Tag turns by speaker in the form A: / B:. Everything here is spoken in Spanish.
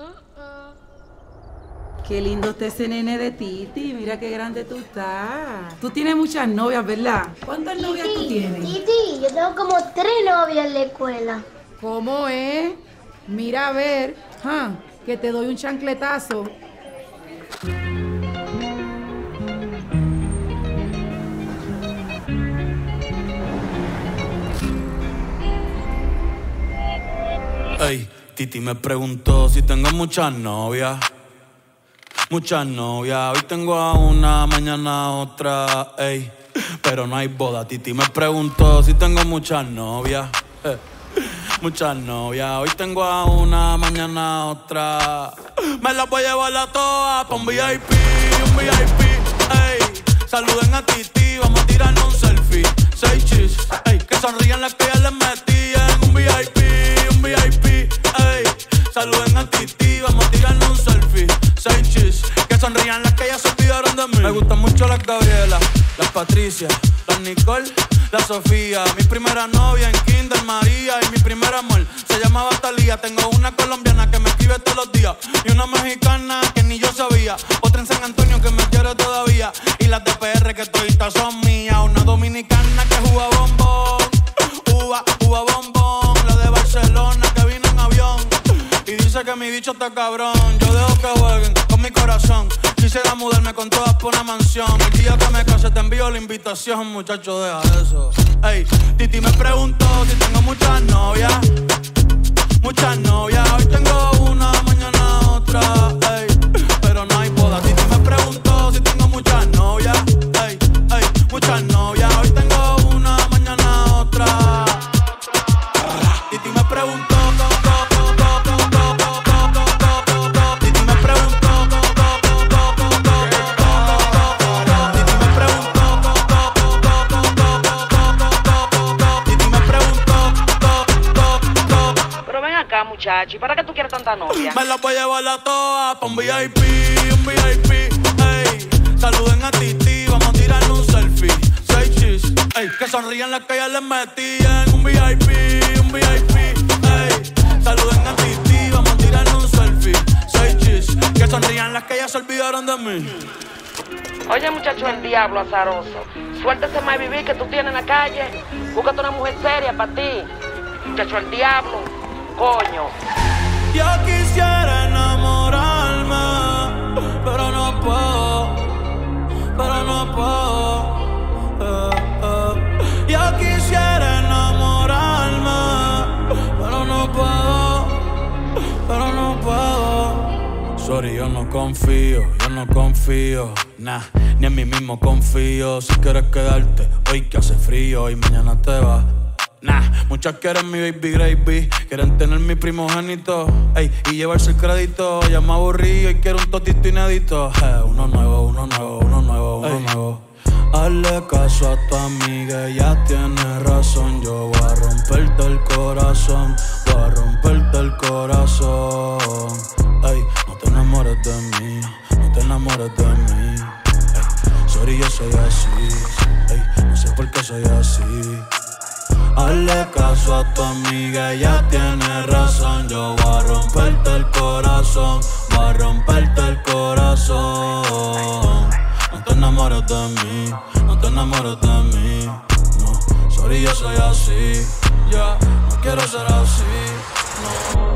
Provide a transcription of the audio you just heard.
A: Qué lindo está ese nene de Titi. Mira qué grande tú estás. Tú tienes muchas novias, ¿verdad? ¿Cuántas novias tú tienes?
B: Titi, yo tengo como 3 novias en la escuela.
A: ¿Cómo es? Mira a ver, que te doy un chancletazo.
C: Ey, Titi me preguntó si tengo muchas novias. Muchas novias, hoy tengo a una, mañana a otra, ey. Pero no hay boda. Titi me preguntó si tengo muchas novias. Muchas novias, hoy tengo a una, mañana a otra. Me las voy a llevar a todas pa' un VIP, ey. Saluden a Titi, vamos a tirarnos un selfie. 6 chis, ey. Que sonrían las que ya les metí en un VIP, ey. Saluden a Titi, vamos a tirarnos un selfie. 6 chis, que sonrían las que ya se olvidaron de mí. Me gustan mucho las Gabriela, las Patricia, las Nicole, la Sofía. Mi primera novia en Kinder María. Y mi primer amor se llamaba Talía. Tengo una colombiana que me escribe todos los días. Y una mexicana que ni yo sabía. Otra en San Antonio que me quiere todavía. Y las de PR que toditas son mías. Una dominicana que juega bombón. Uva bombón. La de Barcelona que vino en avión. Y dice que mi bicho está cabrón. Yo dejo que jueguen con mi corazón. Quisiera mudarme con todas por una mansión. El día que me case te envío la invitación. Muchacho, deja eso. Ey, Titi me preguntó si tengo muchas novias. Muchas novias. Hoy tengo una, mañana otra. Ey, pero no hay boda. Titi me preguntó si tengo muchas novias. Ey, muchas novias. Hoy tengo una, mañana otra. Titi me preguntó.
D: Muchacho, ¿y para qué tú quieres tanta novia?
C: Me las voy a llevar a todas pa' un VIP, ey. Saluden a Titi, vamos a tirarnos un selfie. 6 chis, ey. Que sonrían las que ya les metí en un VIP, ey. Saluden a Titi, vamos a tirarnos un selfie. 6 chis, que sonrían las que ya se olvidaron de mí.
D: Oye, muchacho, el diablo azaroso. Suéltese más vivir que tú tienes en la calle. Búscate una mujer seria para ti. Muchacho, el diablo. Coño.
C: Yo quisiera enamorarme, pero no puedo, Yo quisiera enamorarme, pero no puedo. Sorry, yo no confío, nah, ni en mí mismo confío. Si quieres quedarte, hoy que hace frío y mañana te vas. Nah, muchas quieren mi baby gravy, quieren tener mi primogénito, ey, y llevarse el crédito. Ya me aburrí y quiero un totito inédito. Uno nuevo. Hazle caso a tu amiga, ella tiene razón. Yo voy a romperte el corazón, Ey, no te enamores de mí, ey. Sorry, yo soy así, ey, no sé por qué soy así. Hazle caso a tu amiga, ella tiene razón. Yo voy a romperte el corazón, No te enamores de mí, no. Sorry, yo soy así, no quiero ser así, no.